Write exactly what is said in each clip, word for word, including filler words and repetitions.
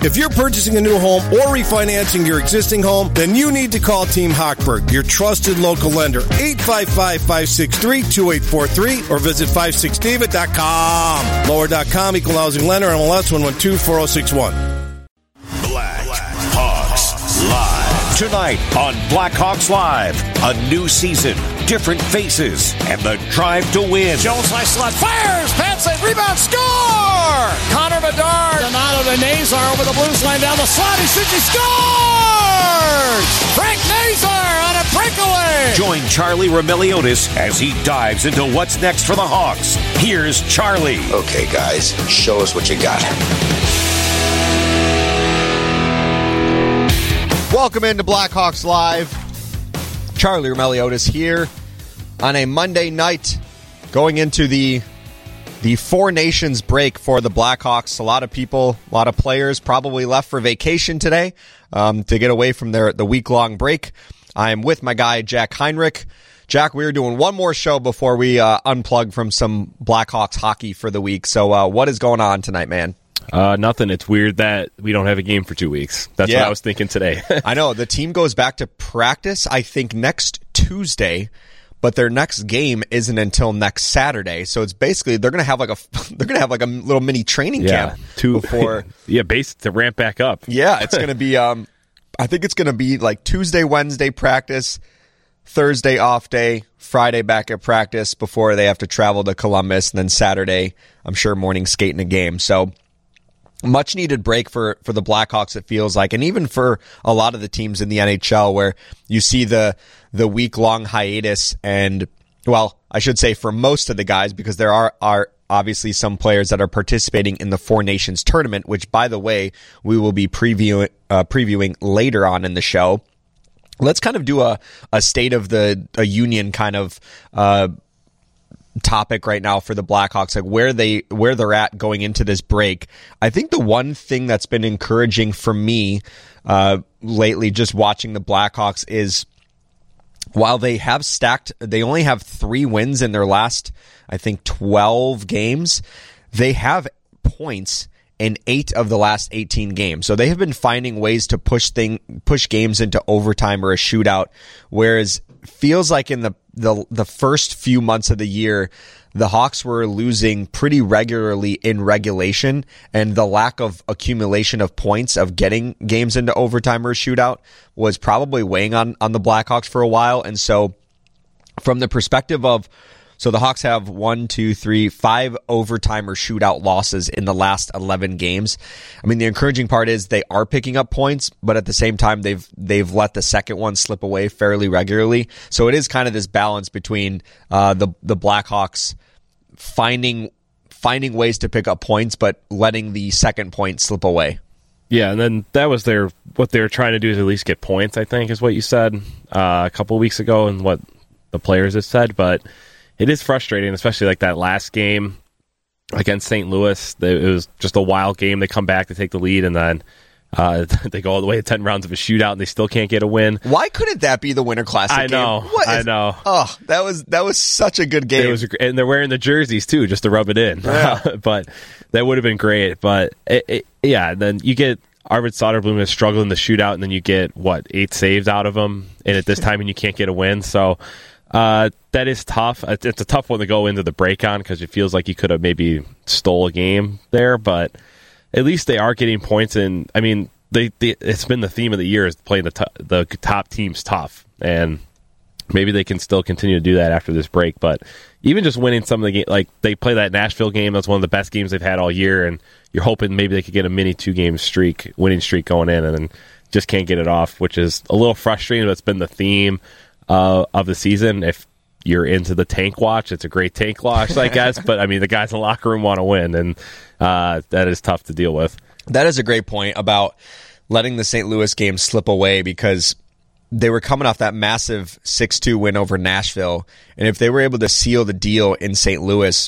If you're purchasing a new home or refinancing your existing home, then you need to call Team Hochberg, your trusted local lender. eight five five, five six three, two eight four three or visit five six david dot com. Lower dot com, equal housing lender, M L S one one two four zero six one. Black Hawks Live. Tonight on Black Hawks Live, a new season, different faces, and the drive to win. Jones high slot, fires, pants it, rebound, score! Connor Bedard, Donato de Nazar over the Blues line down the slot, he shoots, he scores! Frank Nazar on a breakaway! Join Charlie Roumeliotis as he dives into what's next for the Hawks. Here's Charlie. Okay, guys, show us what you got. Welcome into Blackhawks Live. Charlie Roumeliotis here on a Monday night going into the the Four Nations break for the Blackhawks. A lot of people, a lot of players probably left for vacation today um, to get away from their the week-long break. I am with my guy, Jack Heinrich. Jack, we're doing one more show before we uh, unplug from some Blackhawks hockey for the week. So uh, what is going on tonight, man? Uh, nothing. It's weird that we don't have a game for two weeks. That's yeah. what I was thinking today. I know. The team goes back to practice, I think, next Tuesday, but their next game isn't until next Saturday. So it's basically they're gonna have like a they're gonna have like a little mini training yeah, camp two before yeah, base to ramp back up. Yeah, it's gonna be um I think it's gonna be like Tuesday, Wednesday practice, Thursday off day, Friday back at practice before they have to travel to Columbus, and then Saturday, I'm sure morning skate in a game. So much needed break for, for the Blackhawks, it feels like, and even for a lot of the teams in the N H L where you see the the week long hiatus, and well, I should say for most of the guys, because there are are obviously some players that are participating in the Four Nations tournament, which by the way we will be previewing uh, previewing later on in the show. Let's kind of do a a state of the a union kind of uh topic right now for the Blackhawks, like where they where they're at going into this break. I think the one thing that's been encouraging for me uh, lately, just watching the Blackhawks, is while they have stacked, they only have three wins in their last, I think, twelve games. They have points in eight of the last eighteen games. So they have been finding ways to push thing push games into overtime or a shootout, whereas feels like in the, the the first few months of the year, the Hawks were losing pretty regularly in regulation, and the lack of accumulation of points of getting games into overtime or a shootout was probably weighing on, on the Blackhawks for a while. And so from the perspective of, so the Hawks have one, two, three, five overtime or shootout losses in the last eleven games. I mean, the encouraging part is they are picking up points, but at the same time, they've they've let the second one slip away fairly regularly. So it is kind of this balance between uh, the the Blackhawks finding finding ways to pick up points, but letting the second point slip away. Yeah, and then that was their what they were trying to do is at least get points, I think, is what you said uh, a couple of weeks ago, and what the players have said, but it is frustrating, especially like that last game against Saint Louis. It was just a wild game. They come back to take the lead, and then uh, they go all the way to ten rounds of a shootout, and they still can't get a win. Why couldn't that be the Winter Classic I know, game? What I is, know. Oh, that was that was such a good game. It was, and they're wearing the jerseys too, just to rub it in. Yeah. But that would have been great. But it, it, yeah, then you get Arvid Soderblom is struggling the shootout, and then you get what eight saves out of him, and at this time, and you can't get a win. So. Uh, that is tough. It's a tough one to go into the break on because it feels like you could have maybe stole a game there, but at least they are getting points. And I mean, they, they it's been the theme of the year is playing the t- the top teams tough, and maybe they can still continue to do that after this break. But even just winning some of the game, like they play that Nashville game, that's one of the best games they've had all year, and you're hoping maybe they could get a mini two game streak, winning streak going in, and then just can't get it off, which is a little frustrating. But it's been the theme. Uh, of the season. If you're into the tank watch, it's a great tank watch, I guess. But I mean, the guys in the locker room want to win, and uh, that is tough to deal with. That is a great point about letting the Saint Louis game slip away, because they were coming off that massive six two win over Nashville, and if they were able to seal the deal in Saint Louis,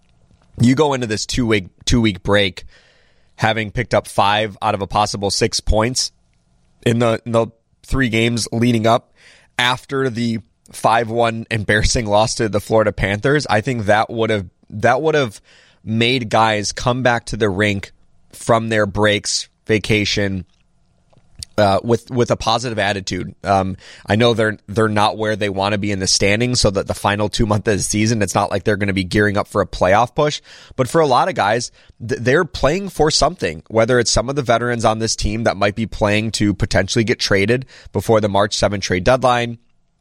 you go into this two week two week break having picked up five out of a possible six points in the in the three games leading up. After the five one embarrassing loss to the Florida Panthers, I think that would have that would have made guys come back to the rink from their breaks vacation uh, with with a positive attitude. Um, I know they're they're not where they want to be in the standings, so that the final two months of the season, it's not like they're going to be gearing up for a playoff push. But for a lot of guys, th- they're playing for something, whether it's some of the veterans on this team that might be playing to potentially get traded before the March seventh trade deadline,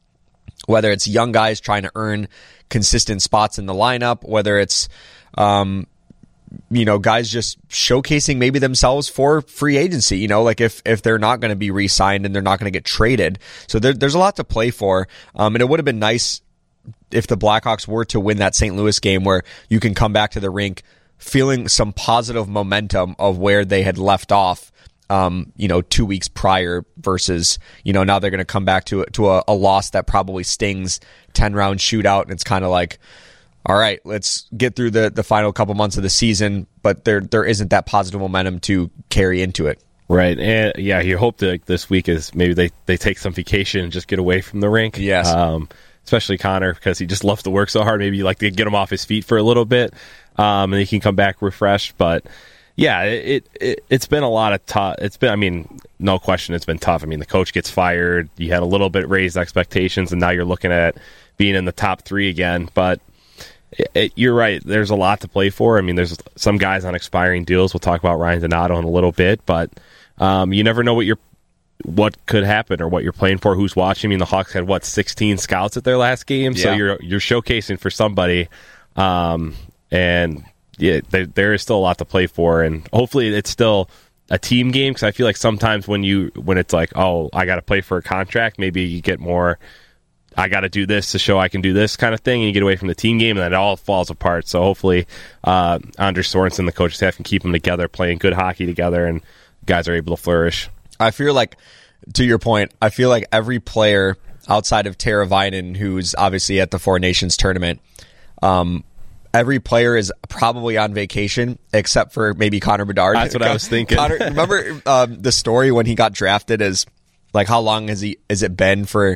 whether it's young guys trying to earn consistent spots in the lineup, whether it's um, you know, guys just showcasing maybe themselves for free agency, you know, like if, if they're not going to be re-signed and they're not going to get traded. So there, there's a lot to play for. Um, and it would have been nice if the Blackhawks were to win that Saint Louis game where you can come back to the rink feeling some positive momentum of where they had left off, um, you know, two weeks prior versus, you know, now they're going to come back to, to a, a loss that probably stings, ten round shootout. And it's kind of like, all right, let's get through the, the final couple months of the season, but there there isn't that positive momentum to carry into it. Right, and yeah, you hope that this week is maybe they, they take some vacation and just get away from the rink. Yes. Um, especially Connor, because he just loves to work so hard. Maybe you like to get him off his feet for a little bit, um, and he can come back refreshed. But yeah, it, it, it's been a lot of tough. It's been, I mean, no question it's been tough. I mean, the coach gets fired. You had a little bit raised expectations, and now you're looking at being in the top three again. But It, it, you're right. There's a lot to play for. I mean, there's some guys on expiring deals. We'll talk about Ryan Donato in a little bit, but um, you never know what you're, what could happen or what you're playing for. Who's watching? I mean, the Hawks had what sixteen scouts at their last game, yeah. so you're you're showcasing for somebody, um, and yeah, there, there is still a lot to play for, and hopefully it's still a team game because I feel like sometimes when you when it's like, oh, I got to play for a contract, maybe you get more. I got to do this to show I can do this kind of thing, and you get away from the team game, and then it all falls apart. So hopefully uh, Anders Sorensen, the coaching staff, can keep them together, playing good hockey together, and guys are able to flourish. I feel like, to your point, I feel like every player outside of Tara Vinen, who's obviously at the Four Nations tournament, um, every player is probably on vacation except for maybe Connor Bedard. That's what I was thinking. Connor, remember um, the story when he got drafted? Is like how long has he has it been for?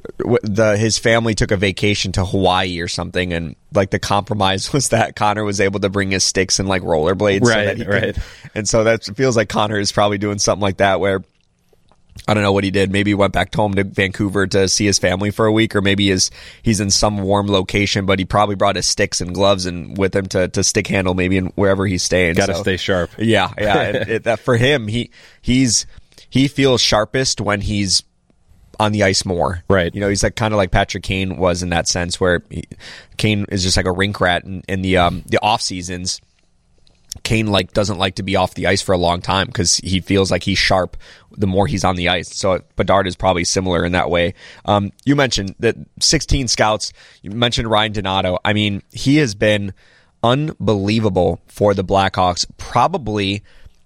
The his family took a vacation to Hawaii or something, and like the compromise was that Connor was able to bring his sticks and like rollerblades, right? So that he right. could, and so that feels like Connor is probably doing something like that. Where I don't know what he did. Maybe he went back home to Vancouver to see his family for a week, or maybe he's he's in some warm location, but he probably brought his sticks and gloves and with him to to stick handle maybe in wherever he's staying. Got to so, stay sharp. Yeah, yeah. it, it, that for him, he he's he feels sharpest when he's on the ice more. Right. You know, he's like kind of like Patrick Kane was in that sense, where he, Kane is just like a rink rat in, in the um, the off seasons. Kane like doesn't like to be off the ice for a long time because he feels like he's sharp the more he's on the ice. So Bedard is probably similar in that way. Um, you mentioned that sixteen scouts. You mentioned Ryan Donato. I mean, he has been unbelievable for the Blackhawks. Probably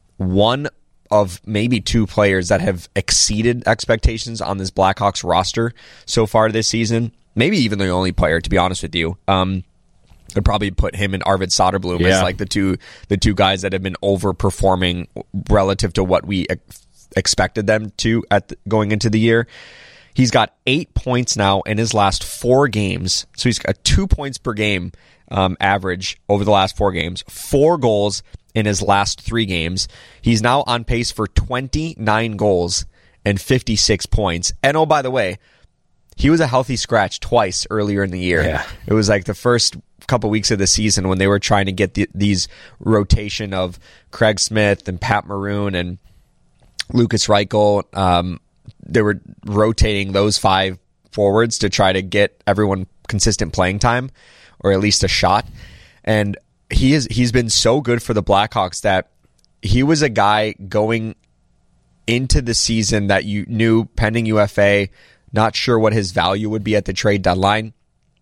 one of maybe two players that have exceeded expectations on this Blackhawks roster so far this season. Maybe even the only player, to be honest with you. Um, I'd probably put him and Arvid Soderblom yeah. as like the two the two guys that have been overperforming relative to what we ex- expected them to at the, going into the year. He's got eight points now in his last four games, so he's got two points per game um, average over the last four games. Four goals in his last three games. He's now on pace for twenty-nine goals and fifty-six points. And oh, by the way, he was a healthy scratch twice earlier in the year. Yeah. It was like the first couple weeks of the season when they were trying to get the, these rotation of Craig Smith and Pat Maroon and Lucas Reichel. Um, they were rotating those five forwards to try to get everyone consistent playing time, or at least a shot. And he is he's been so good for the Blackhawks that he was a guy going into the season that you knew pending U F A, not sure what his value would be at the trade deadline.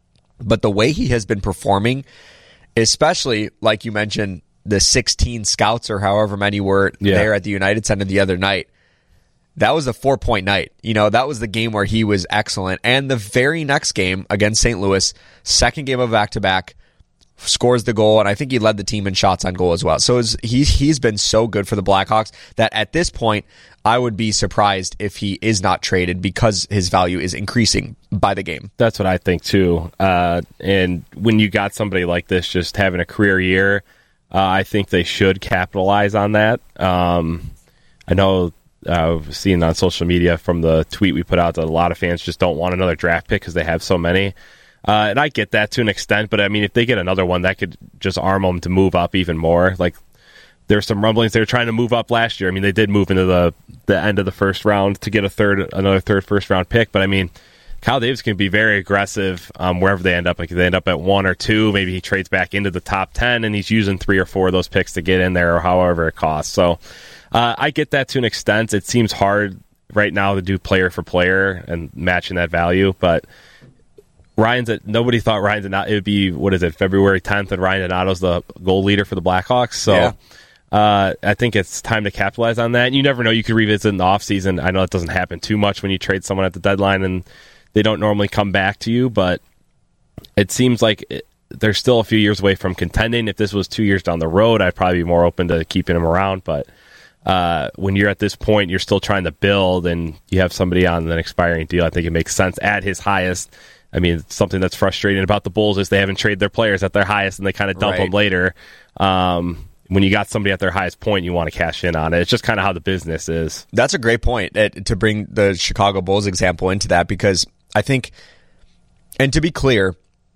But the way he has been performing, especially like you mentioned, the sixteen scouts or however many were yeah. there at the United Center the other night, that was a four-point night. You know, that was the game where he was excellent. And the very next game against Saint Louis, second game of back-to-back, scores the goal, and I think he led the team in shots on goal as well. So it's, he's he's been so good for the Blackhawks that at this point, I would be surprised if he is not traded because his value is increasing by the game. That's what I think too. Uh, and when you got somebody like this just having a career year, uh, I think they should capitalize on that. Um, I know uh, I've seen on social media from the tweet we put out that a lot of fans just don't want another draft pick because they have so many. Uh, and I get that to an extent, but I mean, if they get another one, that could just arm them to move up even more. Like, there's some rumblings they were trying to move up last year. I mean, they did move into the the end of the first round to get a third, another third first round pick. But I mean, Kyle Davis can be very aggressive um, wherever they end up. Like if they end up at one or two, maybe he trades back into the top ten, and he's using three or four of those picks to get in there, or however it costs. So uh, I get that to an extent. It seems hard right now to do player for player and matching that value, but Ryan's at, nobody thought Ryan Donato, it would be, what is it, February tenth, and Ryan Donato's the goal leader for the Blackhawks. So. Yeah. Uh, I think it's time to capitalize on that. And you never know. You could revisit in the offseason. I know it doesn't happen too much when you trade someone at the deadline and they don't normally come back to you, but it seems like it, they're still a few years away from contending. If this was two years down the road, I'd probably be more open to keeping him around. But uh, when you're at this point, you're still trying to build and you have somebody on an expiring deal, I think it makes sense at his highest. I mean, something that's frustrating about the Bulls is they haven't traded their players at their highest and they kind of dump right. them later. Um When you got somebody at their highest point, you want to cash in on it. It's just kind of how the business is. That's a great point uh, to bring the Chicago Bulls example into that, because I think, and to be clear,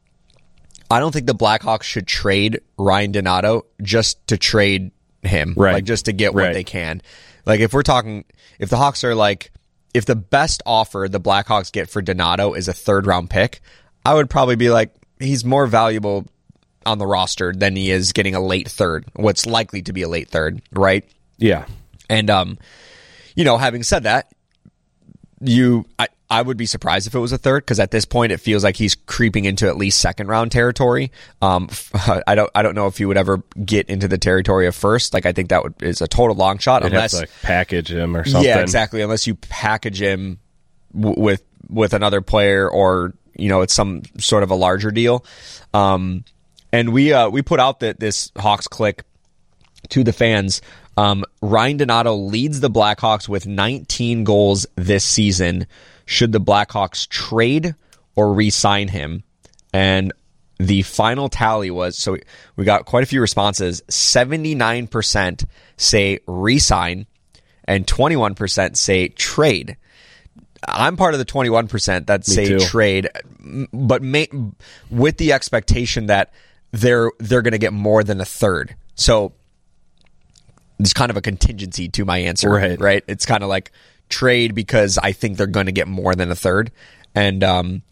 I don't think the Blackhawks should trade Ryan Donato just to trade him, right. like just to get right. what they can. Like if we're talking, if the Hawks are like, if the best offer the Blackhawks get for Donato is a third round pick, I would probably be like, he's more valuable on the roster than he is getting a late third, what's likely to be a late third, right? Yeah. And, um, you know, having said that, you, I, I would be surprised if it was a third, because at this point it feels like he's creeping into at least second round territory. Um, I don't, I don't know if he would ever get into the territory of first. Like, I think that would, is a total long shot. They'd unless have to, like, package him or something. Yeah, exactly. Unless you package him w- with, with another player, or, you know, it's some sort of a larger deal. Um, And we uh, we put out the, this Hawks click to the fans. Um, Ryan Donato leads the Blackhawks with nineteen goals this season. Should the Blackhawks trade or re-sign him? And the final tally was, so we got quite a few responses. seventy-nine percent say re-sign and twenty-one percent say trade. I'm part of the twenty-one percent that Me say too. trade, but may, with the expectation that they're they're going to get more than a third. So there's kind of a contingency to my answer, right? right? It's kind of like trade because I think they're going to get more than a third. And um,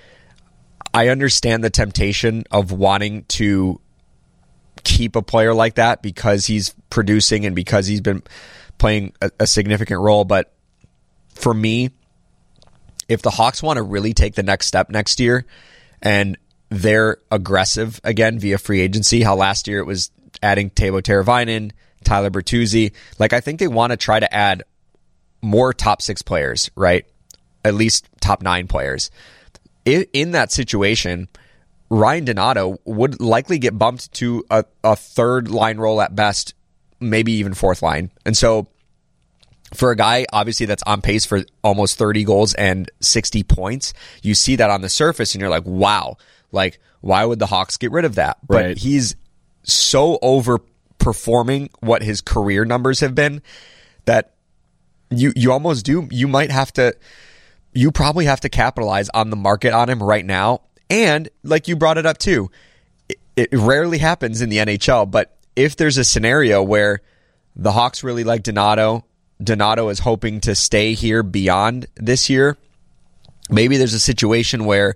I understand the temptation of wanting to keep a player like that because he's producing and because he's been playing a, a significant role. But for me, if the Hawks want to really take the next step next year and they're aggressive again via free agency, how last year it was adding Teuvo Teravainen, Tyler Bertuzzi. Like, I think they want to try to add more top six players, right? At least top nine players. In, in that situation, Ryan Donato would likely get bumped to a, a third line role at best, maybe even fourth line. And so for a guy, obviously, that's on pace for almost thirty goals and sixty points, you see that on the surface and you're like, wow. Like, why would the Hawks get rid of that? But right. he's so overperforming what his career numbers have been that you you almost do. You might have to, you probably have to capitalize on the market on him right now. And like you brought it up too, it, it rarely happens in the N H L, but if there's a scenario where the Hawks really like Donato, Donato is hoping to stay here beyond this year, maybe there's a situation where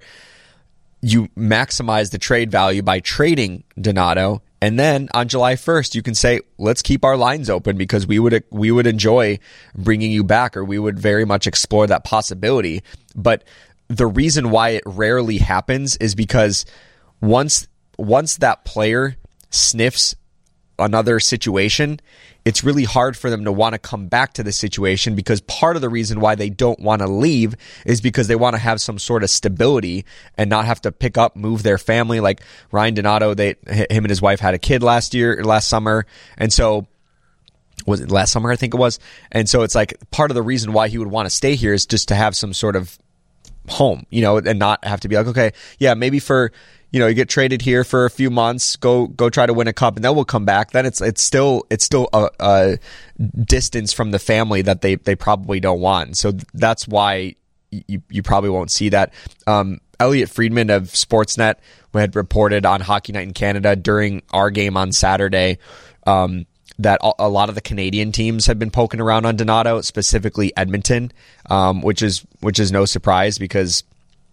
you maximize the trade value by trading Donato, and then on July first you can say, let's keep our lines open because we would we would enjoy bringing you back, or we would very much explore that possibility. But the reason why it rarely happens is because once once that player sniffs another situation, it's really hard for them to want to come back to the situation, because part of the reason why they don't want to leave is because they want to have some sort of stability and not have to pick up, move their family. Like Ryan Donato, they, him and his wife had a kid last year, last summer. And so, was it last summer? I think it was. And so it's like part of the reason why he would want to stay here is just to have some sort of home, you know, and not have to be like, okay, yeah, maybe for, you know, you get traded here for a few months, go go try to win a cup, and then we'll come back. Then it's it's still it's still a, a distance from the family that they they probably don't want. So that's why you you probably won't see that. Um, Elliot Friedman of Sportsnet had reported on Hockey Night in Canada during our game on Saturday um, that a lot of the Canadian teams have been poking around on Donato, specifically Edmonton, um, which is which is no surprise because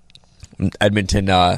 Edmonton uh,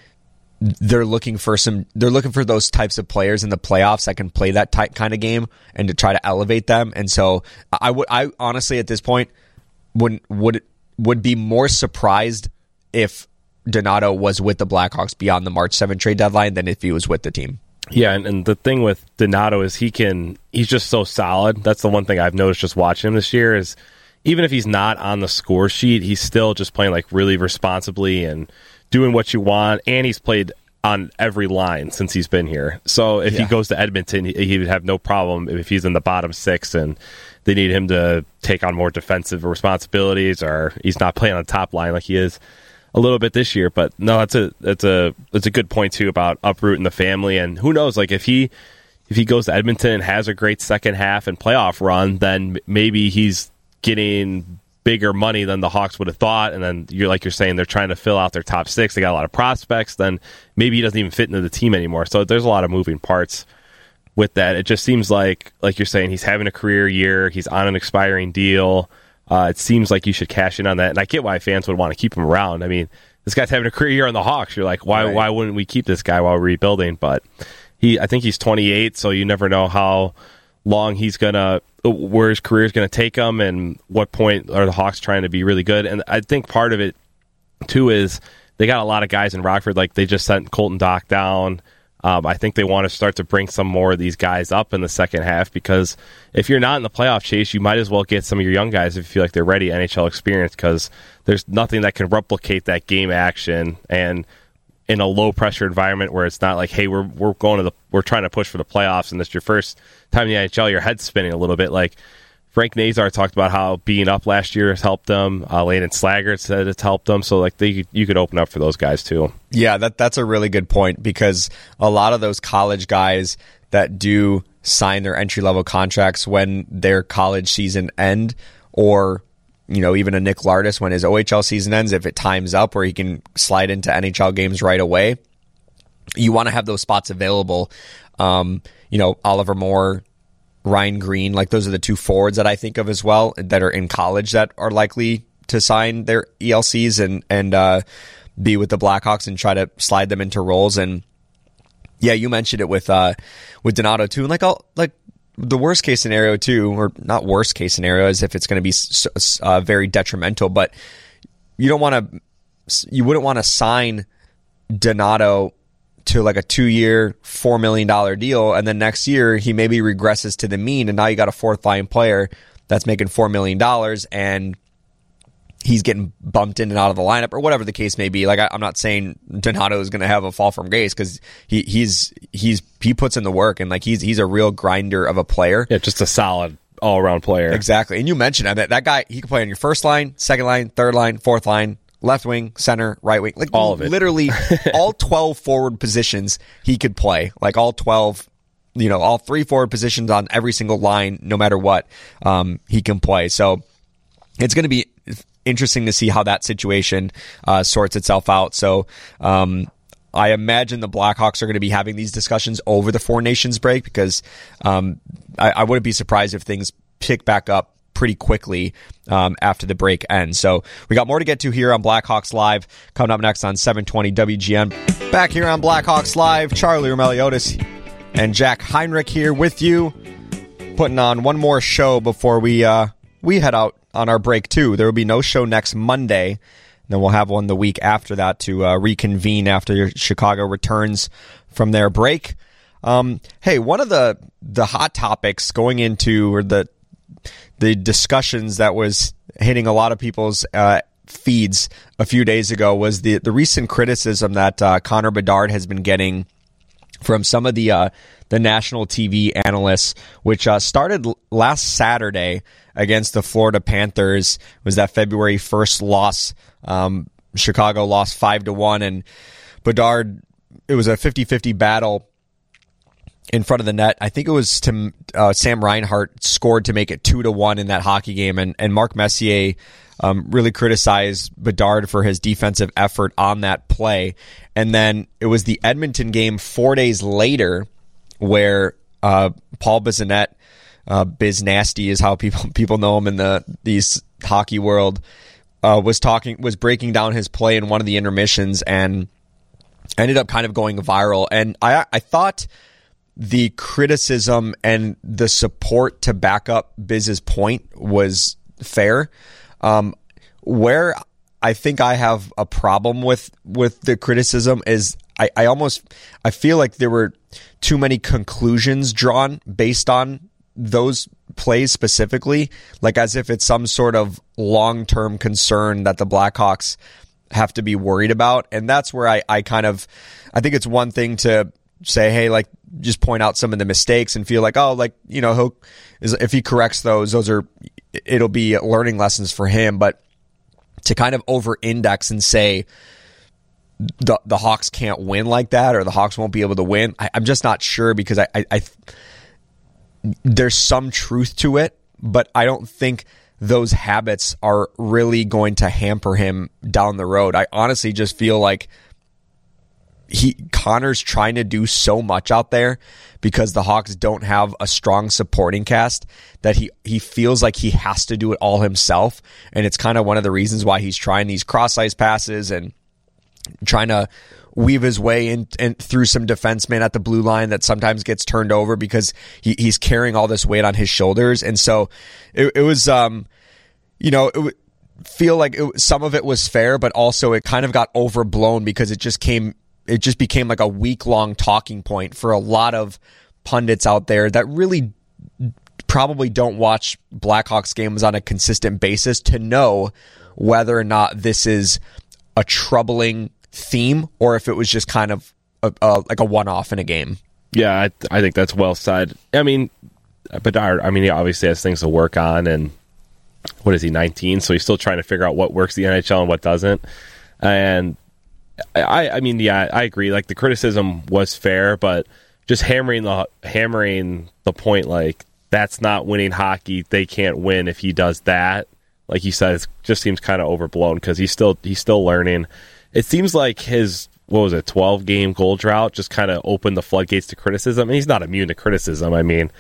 they're looking for some they're looking for those types of players in the playoffs that can play that type kind of game and to try to elevate them. And so I would I honestly at this point would would would be more surprised if Donato was with the Blackhawks beyond the March seventh trade deadline than if he was with the team. Yeah, and, and the thing with Donato is he can he's just so solid. That's the one thing I've noticed just watching him this year is even if he's not on the score sheet, he's still just playing like really responsibly and doing what you want, and he's played on every line since he's been here. So if yeah. he goes to Edmonton, he, he would have no problem if he's in the bottom six and they need him to take on more defensive responsibilities or he's not playing on the top line like he is a little bit this year. But no, that's a that's a that's a good point too about uprooting the family. And who knows, like if he if he goes to Edmonton and has a great second half and playoff run, then maybe he's getting bigger money than the Hawks would have thought. And then you're like you're saying they're trying to fill out their top six. They got a lot of prospects. Then maybe he doesn't even fit into the team anymore. So there's a lot of moving parts with that. It just seems like like you're saying he's having a career year. He's on an expiring deal. Uh, it seems like you should cash in on that, and I get why fans would want to keep him around. I mean, this guy's having a career year on the Hawks. You're like, why? Right. Why wouldn't we keep this guy while we're rebuilding? But he, I think he's twenty-eight, so you never know how long he's gonna, where his career is gonna take him, and what point are the Hawks trying to be really good. And I think part of it too is they got a lot of guys in Rockford. Like they just sent Colton Dock down. Um, I think they want to start to bring some more of these guys up in the second half because if you're not in the playoff chase, you might as well get some of your young guys if you feel like they're ready, N H L experience, because there's nothing that can replicate that game action and in a low pressure environment where it's not like, hey, we're we're going to the we're trying to push for the playoffs and this is your first time in the N H L, your head's spinning a little bit. Like Frank Nazar talked about how being up last year has helped them. Uh, Landon Slaggert said it's helped them. So like they, you could open up for those guys too. Yeah, that that's a really good point because a lot of those college guys that do sign their entry level contracts when their college season end, or you know even a Nick Lardis when his O H L season ends, if it times up where he can slide into N H L games right away, you want to have those spots available. Um, you know Oliver Moore, Ryan Green, like those are the two forwards that I think of as well that are in college that are likely to sign their E L Cs and and uh, be with the Blackhawks and try to slide them into roles. And yeah, you mentioned it with uh, with Donato too. And like all, like the worst case scenario too, or not worst case scenario, as if it's going to be uh, very detrimental. But you don't want to, you wouldn't want to sign Donato to like a two-year, four million dollars deal, and then next year he maybe regresses to the mean, and now you got a fourth-line player that's making four million dollars, and he's getting bumped in and out of the lineup, or whatever the case may be. Like I, I'm not saying Donato is going to have a fall from grace because he he's he's he puts in the work, and like he's he's a real grinder of a player. Yeah, just a solid all-around player. Exactly, and you mentioned that that guy he can play on your first line, second line, third line, fourth line. Left wing, center, right wing, like all of it. Literally all twelve forward positions he could play. Like all twelve, you know, all three forward positions on every single line, no matter what, um, he can play. So it's going to be interesting to see how that situation uh, sorts itself out. So um, I imagine the Blackhawks are going to be having these discussions over the Four Nations break because um, I, I wouldn't be surprised if things pick back up pretty quickly um, after the break ends. So we got more to get to here on Blackhawks Live. Coming up next on seven twenty W G N. Back here on Blackhawks Live, Charlie Roumeliotis and Jack Heinrich here with you, putting on one more show before we uh, we head out on our break too. There will be no show next Monday. Then we'll have one the week after that to uh, reconvene after Chicago returns from their break. Um, hey, one of the the hot topics going into or the the discussions that was hitting a lot of people's uh, feeds a few days ago was the, the recent criticism that uh, Connor Bedard has been getting from some of the uh, the national T V analysts, which uh, started l- last Saturday against the Florida Panthers. It was that February first loss. Um, Chicago lost five to one, and Bedard it was a fifty-fifty battle in front of the net. I think it was to, uh, Sam Reinhart scored to make it two to one in that hockey game, and, and Mark Messier um, really criticized Bedard for his defensive effort on that play. And then it was the Edmonton game four days later where uh, Paul Bissonnette, uh, Biz Nasty is how people people know him in the these hockey world, uh, was talking was breaking down his play in one of the intermissions and ended up kind of going viral. And I I thought the criticism and the support to back up Biz's point was fair. Um, where I think I have a problem with, with the criticism is I, I almost, I feel like there were too many conclusions drawn based on those plays specifically, like as if it's some sort of long-term concern that the Blackhawks have to be worried about. And that's where I, I kind of, I think it's one thing to say, hey, like, just point out some of the mistakes and feel like, oh, like, you know, he'll, if he corrects those, those are, it'll be learning lessons for him. But to kind of over-index and say the the Hawks can't win like that, or the Hawks won't be able to win, I, I'm just not sure, because I, I, I there's some truth to it, but I don't think those habits are really going to hamper him down the road. I honestly just feel like He Connor's trying to do so much out there because the Hawks don't have a strong supporting cast that he, he feels like he has to do it all himself. And it's kind of one of the reasons why he's trying these cross-ice passes and trying to weave his way in, in through some defensemen at the blue line that sometimes gets turned over because he, he's carrying all this weight on his shoulders. And so it, it was, um, you know, it feel like it, some of it was fair, but also it kind of got overblown because it just came It just became like a week-long talking point for a lot of pundits out there that really probably don't watch Blackhawks games on a consistent basis to know whether or not this is a troubling theme or if it was just kind of a, a, like a one-off in a game. Yeah, I, I think that's well said. I mean, Bedard, I mean, he obviously has things to work on, and what is he, nineteen? So he's still trying to figure out what works in the N H L and what doesn't. And I, I mean, yeah, I agree. Like, the criticism was fair, but just hammering the hammering the point, like, that's not winning hockey. They can't win if he does that. Like you said, it just seems kind of overblown because he's still he's still learning. It seems like his, what was it, twelve game goal drought just kind of opened the floodgates to criticism. And he's not immune to criticism. I mean,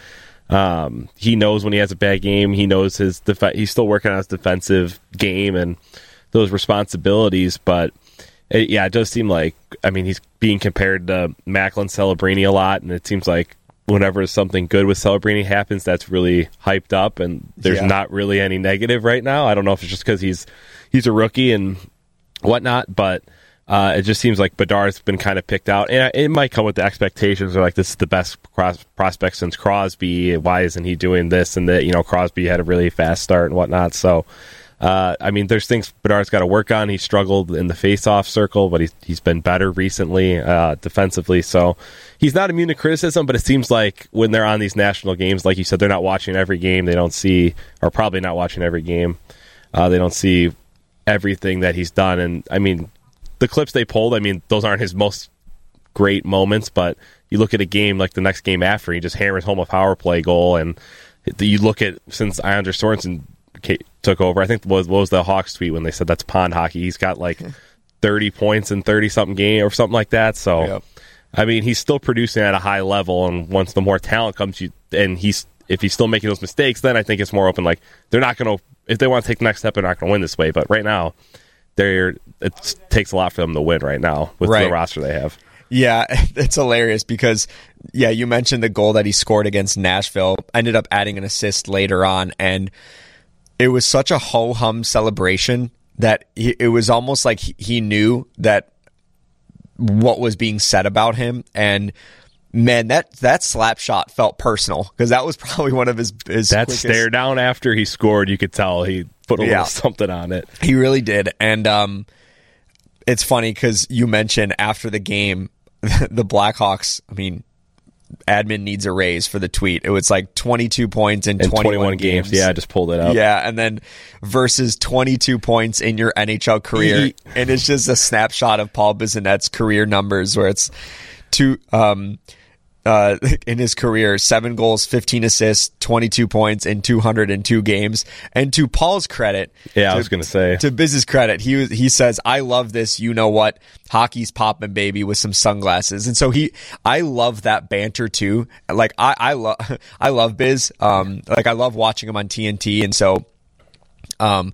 um, he knows when he has a bad game. He knows his def- he's still working on his defensive game and those responsibilities, but. It, yeah, it does seem like, I mean, he's being compared to Macklin Celebrini a lot, and it seems like whenever something good with Celebrini happens, that's really hyped up, and there's yeah. not really any negative right now. I don't know if it's just because he's he's a rookie and whatnot, but uh, it just seems like Bedard's been kind of picked out, and it might come with the expectations of like, this is the best cross- prospect since Crosby. Why isn't he doing this and that? You know, Crosby had a really fast start and whatnot, so... Uh, I mean, there's things Bedard's got to work on. He struggled in the face-off circle, but he's he's been better recently uh, defensively. So he's not immune to criticism, but it seems like when they're on these national games, like you said, they're not watching every game. They don't see, or probably not watching every game. Uh, they don't see everything that he's done. And, I mean, the clips they pulled, I mean, those aren't his most great moments, but you look at a game like the next game after, he just hammers home a power play goal. And you look at, since Islander Sorensen took over, I think what was, what was the Hawks tweet when they said that's pond hockey? He's got like thirty points in thirty something game or something like that. So, yep. I mean, he's still producing at a high level, and once the more talent comes, you and he's if he's still making those mistakes, then I think it's more open. Like, they're not going to, if they want to take the next step, they're not going to win this way. But right now, they're it takes a lot for them to win right now with right. the roster they have. Yeah, it's hilarious because, yeah, you mentioned the goal that he scored against Nashville. Ended up adding an assist later on, and it was such a ho-hum celebration that he, it was almost like he, he knew that what was being said about him. And man, that, that slap shot felt personal because that was probably one of his, his that quickest... stare down after he scored. You could tell he put a yeah. little something on it. He really did. And um, it's funny because you mentioned after the game, the Blackhawks, I mean, admin needs a raise for the tweet. It was like twenty-two points in, in twenty-one, twenty-one games. games. Yeah, I just pulled it up. Yeah, and then versus twenty-two points in your N H L career. And it's just a snapshot of Paul Bissonnette's career numbers where it's two um uh in his career, seven goals, fifteen assists, twenty-two points in two hundred two games. And to Paul's credit, yeah, to, I was going to say, to Biz's credit, he he says, "I love this, you know what? Hockey's poppin' baby," with some sunglasses. And so he, I love that banter too. Like I, I love, I love Biz. Um, like I love watching him on T N T. And so, um,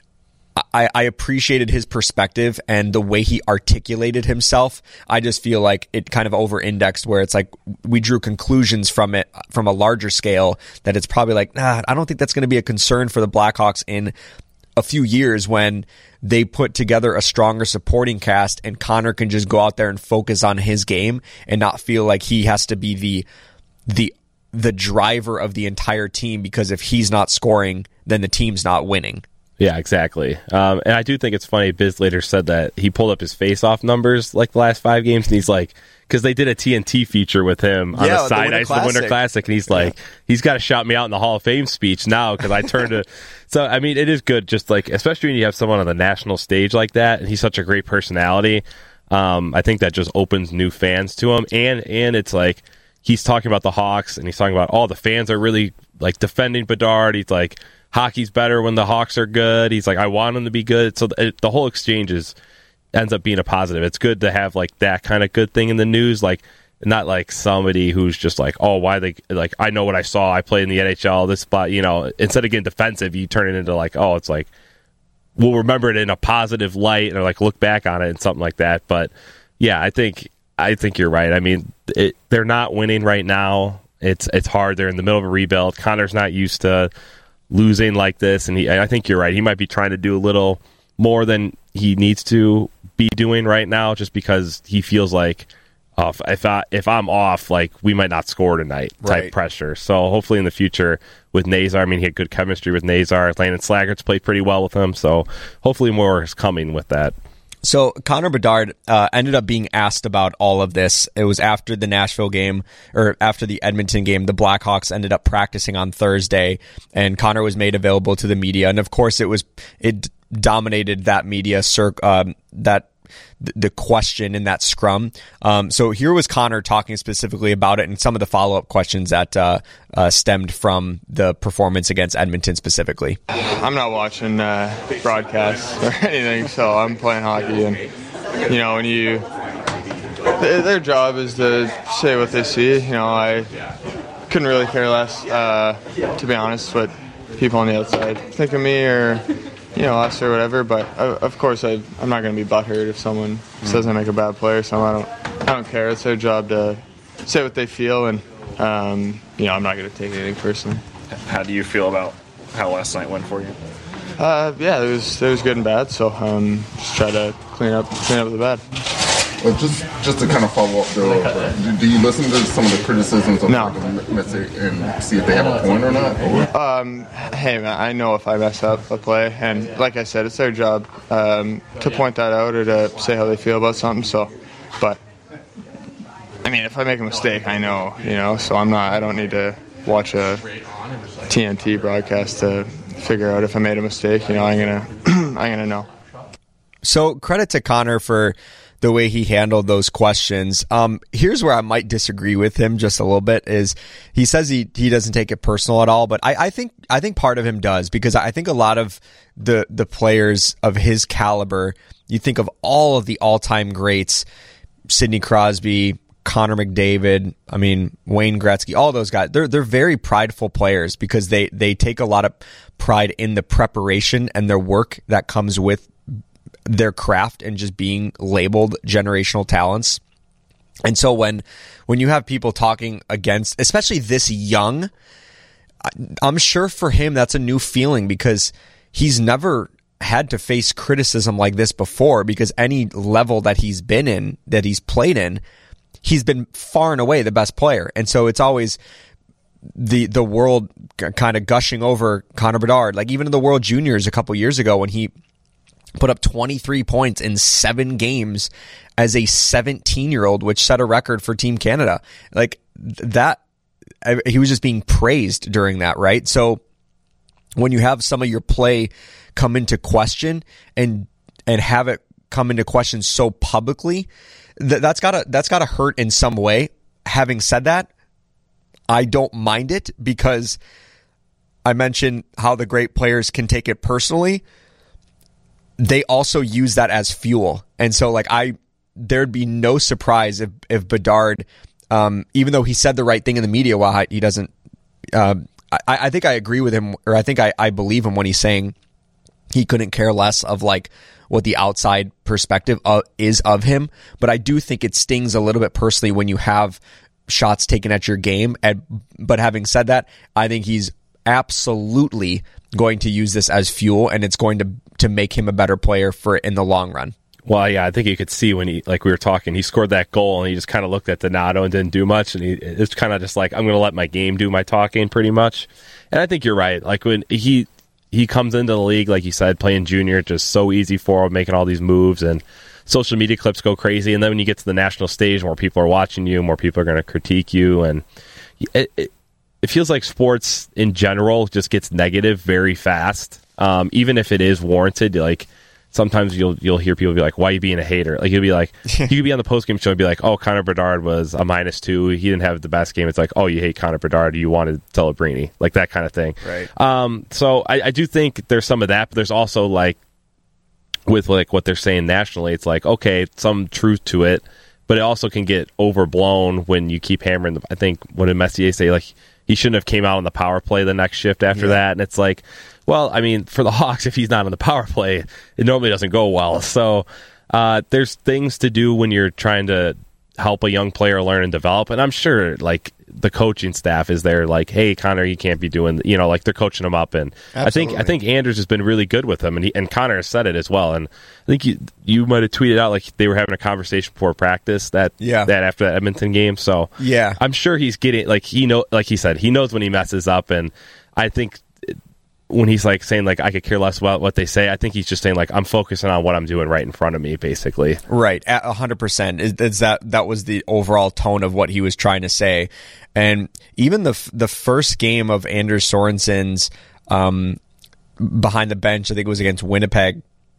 I, I appreciated his perspective and the way he articulated himself. I just feel like it kind of over-indexed where it's like we drew conclusions from it from a larger scale that it's probably like, nah, I don't think that's going to be a concern for the Blackhawks in a few years when they put together a stronger supporting cast and Connor can just go out there and focus on his game and not feel like he has to be the the the driver of the entire team, because if he's not scoring, then the team's not winning. Yeah, exactly. Um, and I do think it's funny. Biz later said that he pulled up his face-off numbers like the last five games, and he's like, because they did a T N T feature with him on yeah, the side ice, the Winter Classic, and he's like, yeah. he's got to shout me out in the Hall of Fame speech now because I turned to. So I mean, it is good, just like especially when you have someone on the national stage like that, and he's such a great personality. Um, I think that just opens new fans to him, and and it's like he's talking about the Hawks, and he's talking about all oh, the fans are really like defending Bedard. He's like, hockey's better when the Hawks are good. He's like, I want them to be good. So it, the whole exchange is ends up being a positive. It's good to have like that kind of good thing in the news, like not like somebody who's just like, oh, why they like I know what I saw. I played in the N H L. This spot, you know, instead of getting defensive, you turn it into like, oh, it's like we'll remember it in a positive light or like look back on it and something like that. But yeah, I think I think you're right. I mean, it, they're not winning right now. It's it's hard. They're in the middle of a rebuild. Connor's not used to losing like this, and he, I think you're right. He might be trying to do a little more than he needs to be doing right now, just because he feels like, oh, if, if I if I'm off, like we might not score tonight type right. pressure. So hopefully in the future with Nazar, I mean, he had good chemistry with Nazar. Landon Slaggert's played pretty well with him, so hopefully more is coming with that. So Connor Bedard uh, ended up being asked about all of this. It was after the Nashville game, or after the Edmonton game. The Blackhawks ended up practicing on Thursday, and Connor was made available to the media. And of course, it was it dominated that media circ um, that the question in that scrum. Um, so here was Connor talking specifically about it and some of the follow-up questions that uh, uh, stemmed from the performance against Edmonton specifically. I'm not watching uh, broadcasts or anything, so I'm playing hockey. And, you know, when you... Th- their job is to say what they see. You know, I couldn't really care less, uh, to be honest, what people on the outside think of me or... you know, us or whatever, but uh, of course I, I'm not going to be butthurt if someone mm. says I make a bad play or something. I don't, I don't care. It's their job to say what they feel, and um, you know, I'm not going to take anything personally. How do you feel about how last night went for you? Uh, yeah, it was it was good and bad. So um, just try to clean up clean up the bad. Well, just just to kind of follow up, though, do, do you listen to some of the criticisms of no. Messi and see if they have a point or not? Or? Um, hey, man, I know if I mess up a play, and like I said, it's their job um, to point that out or to say how they feel about something. So, but I mean, if I make a mistake, I know, you know. So I'm not. I don't need to watch a T N T broadcast to figure out if I made a mistake. You know, I'm gonna I'm gonna know. So credit to Connor for the way he handled those questions. Um, here's where I might disagree with him just a little bit is he says he, he doesn't take it personal at all, but I, I think, I think part of him does, because I think a lot of the, the players of his caliber, you think of all of the all-time greats, Sidney Crosby, Connor McDavid, I mean, Wayne Gretzky, all those guys, they're, they're very prideful players because they, they take a lot of pride in the preparation and their work that comes with their craft and just being labeled generational talents. And so when when you have people talking against, especially this young, I'm sure for him that's a new feeling because he's never had to face criticism like this before, because any level that he's been in, that he's played in, he's been far and away the best player. And so it's always the the world kind of gushing over Connor Bedard. Like even in the World Juniors a couple years ago when he put up twenty-three points in seven games as a seventeen-year-old, which set a record for Team Canada. Like, that he was just being praised during that, right? So when you have some of your play come into question and and have it come into question so publicly, th- that's gotta that's gotta hurt in some way. Having said that, I don't mind it because I mentioned how the great players can take it personally. They also use that as fuel. And so like I there'd be no surprise if, if Bedard, um, even though he said the right thing in the media, while he doesn't, um, I, I think I agree with him, or I think I, I believe him when he's saying he couldn't care less of like what the outside perspective of, is of him. But I do think it stings a little bit personally when you have shots taken at your game. And, but having said that, I think he's absolutely going to use this as fuel, and it's going to to make him a better player for in the long run. Well, yeah, I think you could see when he, like we were talking, he scored that goal and he just kind of looked at Donato and didn't do much, and he it's kind of just like, I'm going to let my game do my talking, pretty much. And I think you're right. Like when he he comes into the league, like you said, playing junior, just so easy for him, making all these moves, and social media clips go crazy. And then when you get to the national stage, more people are watching you, more people are going to critique you, and it, it it feels like sports in general just gets negative very fast, um, even if it is warranted. Like sometimes you'll you'll hear people be like, "Why are you being a hater?" Like you'll be like, you could be on the postgame show and be like, "Oh, Connor Bedard was a minus two. He didn't have the best game." It's like, "Oh, you hate Connor Bedard. You wanted Celebrini," like that kind of thing. Right. Um. So I, I do think there's some of that, but there's also like with like what they're saying nationally, it's like, okay, some truth to it, but it also can get overblown when you keep hammering. The, I think what did Messier say? Like he shouldn't have came out on the power play the next shift after yeah. that, and it's like, well, I mean, for the Hawks, if he's not on the power play, it normally doesn't go well. So uh, there's things to do when you're trying to help a young player learn and develop. And I'm sure, like, the coaching staff is there, like, hey, Connor, you can't be doing, you know, like they're coaching him up. And Absolutely. I think I think Anders has been really good with him, and he, and Connor has said it as well. And I think you you might have tweeted out like they were having a conversation before practice that yeah. that after that Edmonton game. So yeah, I'm sure he's getting like he know like he said he knows when he messes up, and I think when he's like saying like I could care less about what they say, I think he's just saying like I'm focusing on what I'm doing right in front of me, basically. Right, a hundred percent. Is, is that that was the overall tone of what he was trying to say, and even the the first game of Anders Sorensen's um, behind the bench, I think it was against Winnipeg.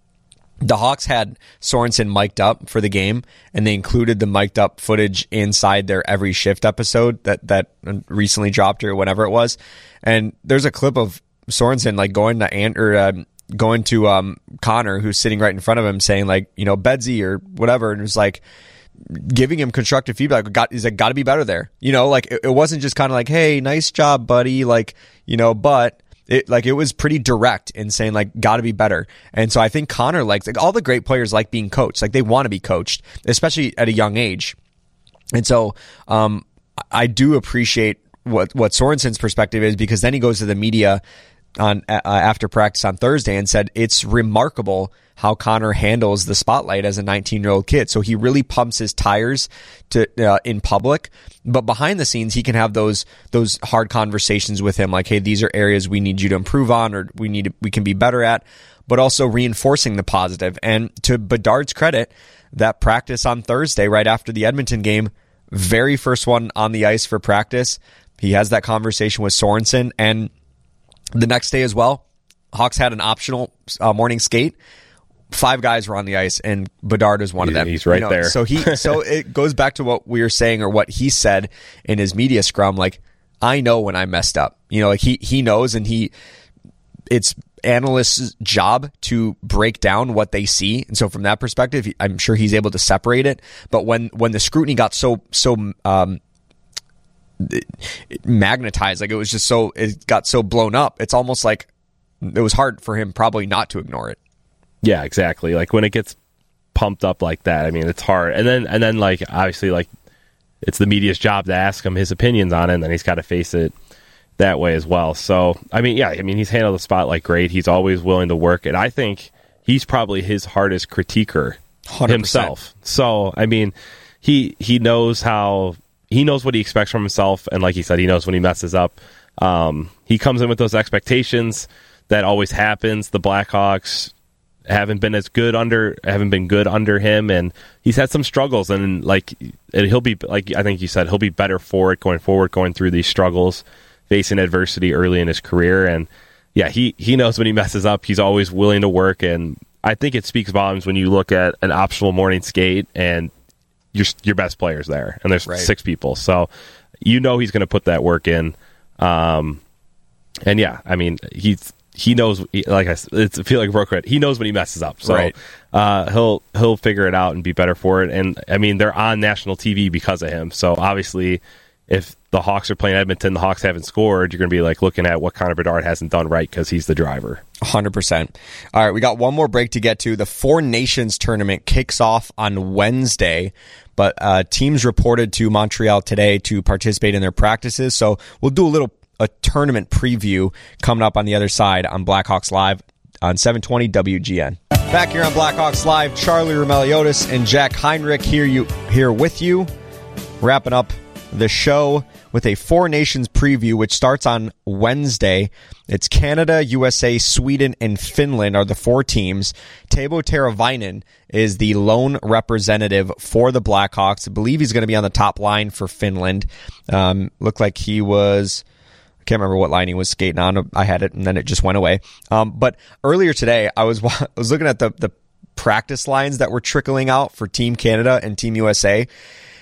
The Hawks had Sorensen mic'd up for the game, and they included the mic'd up footage inside their Every Shift episode that that recently dropped or whatever it was. And there's a clip of Sorensen like going to Ant or uh, going to um, Connor, who's sitting right in front of him, saying like, you know, Bedsy or whatever, and it was like giving him constructive feedback. Got he's like, got to be better there, you know, like it, it wasn't just kind of like, hey, nice job, buddy, like, you know, but it like it was pretty direct in saying like, got to be better. And so I think Connor likes like all the great players like being coached, like they want to be coached, especially at a young age. And so um, I do appreciate what what Sorensen's perspective is, because then he goes to the media on uh, after practice on Thursday and said it's remarkable how Connor handles the spotlight as a nineteen-year-old kid. So he really pumps his tires to uh, in public, but behind the scenes he can have those those hard conversations with him, like, hey, these are areas we need you to improve on, or we need to, we can be better at, but also reinforcing the positive. And to Bedard's credit, that practice on Thursday right after the Edmonton game, very first one on the ice for practice, he has that conversation with Sorensen. And the next day as well, Hawks had an optional uh, morning skate. Five guys were on the ice, and Bedard is one of them. He's right you know, there. So he, so it goes back to what we were saying, or what he said in his media scrum. Like, I know when I messed up. You know, like he he knows, and he. It's analysts' job to break down what they see, and so from that perspective, I'm sure he's able to separate it. But when when the scrutiny got so so. Um, magnetized, like it was just so it got so blown up, it's almost like it was hard for him probably not to ignore it. Yeah, exactly. Like when it gets pumped up like that, I mean, it's hard. And then and then like obviously like it's the media's job to ask him his opinions on it, and then he's got to face it that way as well. So I mean, yeah, I mean he's handled the spotlight great. He's always willing to work, and I think he's probably his hardest critiquer one hundred percent himself. So I mean, he he knows how He knows what he expects from himself, and like he said, he knows when he messes up. Um, he comes in with those expectations. That always happens. The Blackhawks haven't been as good under haven't been good under him, and he's had some struggles, and like and he'll be like I think you said he'll be better for it going forward, going through these struggles, facing adversity early in his career. And yeah, he he knows when he messes up, he's always willing to work, and I think it speaks volumes when you look at an optional morning skate and your your best player's there, and there's right. six people, so you know he's going to put that work in. Um, and yeah, I mean he's. He knows, like I it's, I feel like broke red. He knows when he messes up, so right. uh, he'll he'll figure it out and be better for it. And I mean, they're on national T V because of him. So obviously, if the Hawks are playing Edmonton, the Hawks haven't scored, you're going to be like looking at what Connor Bedard hasn't done right because he's the driver. one hundred percent. All right, we got one more break to get to. The Four Nations tournament kicks off on Wednesday, but uh, teams reported to Montreal today to participate in their practices. So we'll do a little. a tournament preview coming up on the other side on Blackhawks Live on seven twenty W G N. Back here on Blackhawks Live, Charlie Roumeliotis and Jack Heinrich here you here with you, wrapping up the show with a Four Nations preview, which starts on Wednesday. It's Canada, U S A, Sweden, and Finland are the four teams. Teuvo Teravainen is the lone representative for the Blackhawks. I believe he's going to be on the top line for Finland. Um, looked like he was... I can't remember what line he was skating on. I had it, and then it just went away. Um, but earlier today, I was I was looking at the, the practice lines that were trickling out for Team Canada and Team U S A.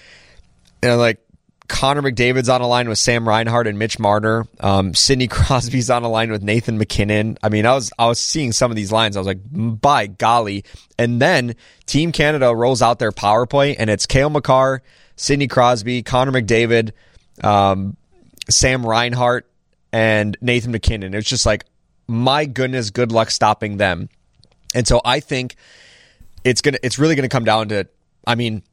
And like Connor McDavid's on a line with Sam Reinhart and Mitch Marner. Um, Sidney Crosby's on a line with Nathan McKinnon. I mean, I was I was seeing some of these lines. I was like, by golly. And then Team Canada rolls out their power play, and it's Cale Makar, Sidney Crosby, Connor McDavid, um, Sam Reinhart, and Nathan McKinnon. It's just like, my goodness, good luck stopping them. And so I think it's gonna, it's really going to come down to, I mean,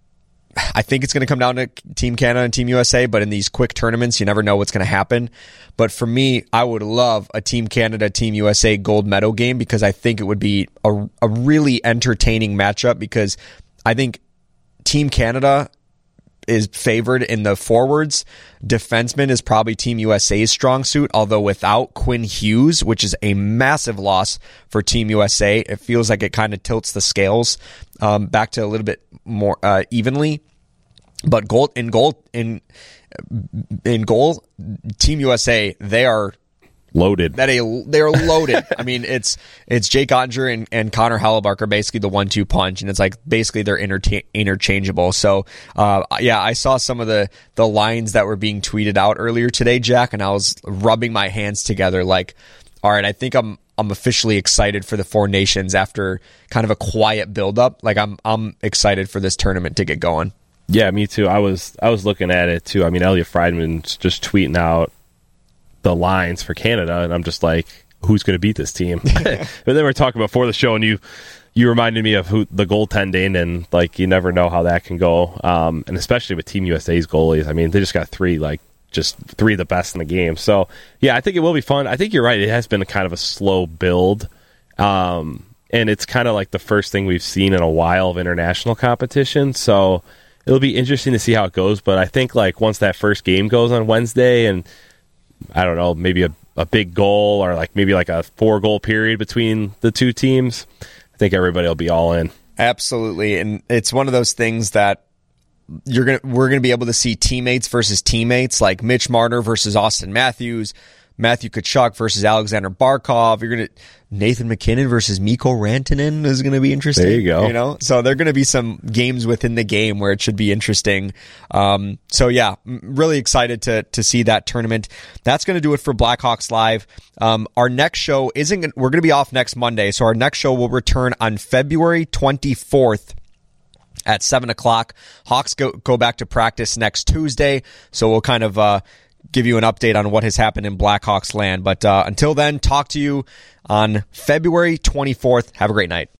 I think it's going to come down to Team Canada and Team U S A, but in these quick tournaments, you never know what's going to happen. But for me, I would love a Team Canada, Team U S A gold medal game, because I think it would be a, a really entertaining matchup, because I think Team Canada is favored in the forwards. Defenseman is probably Team U S A's strong suit, although without Quinn Hughes, which is a massive loss for Team U S A, it feels like it kind of tilts the scales um, back to a little bit more uh, evenly. But goal in goal in in goal, Team U S A, they are loaded. That a they're loaded. I mean, it's it's Jake Oettinger and, and Connor Hellebuyck are basically the one two punch, and it's like basically they're interta- interchangeable. So uh, yeah, I saw some of the the lines that were being tweeted out earlier today, Jack, and I was rubbing my hands together like, all right, I think I'm I'm officially excited for the Four Nations after kind of a quiet buildup. Like I'm I'm excited for this tournament to get going. Yeah, me too. I was I was looking at it too. I mean, Elliot Friedman's just tweeting out the lines for Canada, and I'm just like, who's going to beat this team? But then we were talking before the show, and you you reminded me of who the goaltending, and like you never know how that can go. Um, and especially with Team U S A's goalies, I mean, they just got three like just three of the best in the game. So yeah, I think it will be fun. I think you're right. It has been a kind of a slow build, um, and it's kind of like the first thing we've seen in a while of international competition. So it'll be interesting to see how it goes. But I think like once that first game goes on Wednesday, and I don't know, maybe a, a big goal or like maybe like a four goal period between the two teams, I think everybody will be all in. Absolutely. And it's one of those things that you're gonna we're gonna be able to see teammates versus teammates, like Mitch Marner versus Austin Matthews, Matthew Tkachuk versus Alexander Barkov. You're gonna Nathan McKinnon versus Mikko Rantanen is gonna be interesting. There you go. You know, so there are gonna be some games within the game where it should be interesting. Um, so yeah, really excited to to see that tournament. That's gonna do it for Blackhawks Live. Um, our next show isn't. Gonna, we're gonna be off next Monday, so our next show will return on February twenty-fourth. At seven o'clock. Hawks go, go back to practice next Tuesday, so we'll kind of uh, give you an update on what has happened in Blackhawks land. But uh, until then, talk to you on February twenty-fourth. Have a great night.